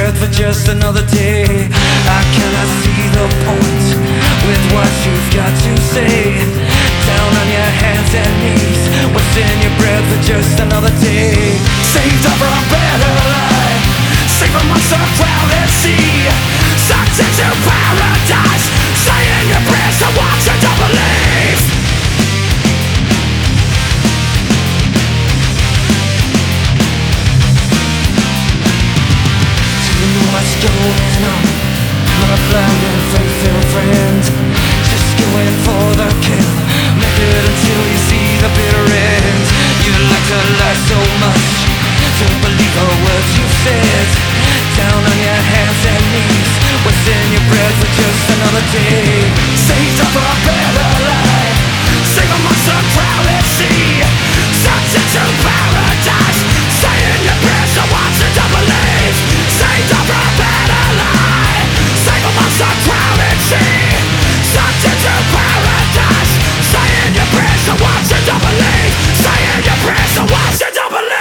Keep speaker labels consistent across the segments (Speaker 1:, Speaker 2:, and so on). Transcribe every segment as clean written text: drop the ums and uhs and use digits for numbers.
Speaker 1: breath for just another day. I cannot see the point with what you've got to say. Down on your hands and knees, wasting your breath for just another day. Saved up for a better life, safe amongst the crowded sea, sucked into paradise, saying your prayers to watch and don't believe. What's going on, my blind and faithful friend? Just going for the kill, make it until you see the bitter end. You like to lie so much, don't believe the words you said. Down on your hands and knees, wasting your breath for just another day. Saved up for a better life, safe amongst the crowded sea, sucked into paradise, saying your prayers to watch and don't believe. Saved up for a better life, safe amongst the crowded sea, sucked into paradise, saying your prayers to watch and don't believe. Saying your prayers to watch and don't believe.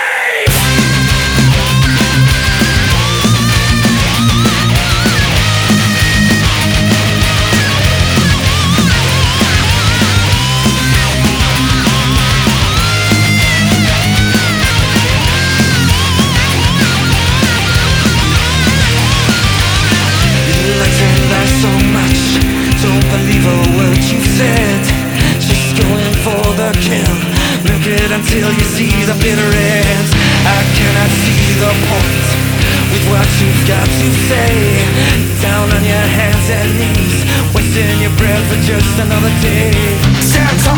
Speaker 1: So much, don't believe a word you said. Just going for the kill, milk it until you see the bitter end. I cannot see the point with what you've got to say. Down on your hands and knees, wasting your breath for just another day.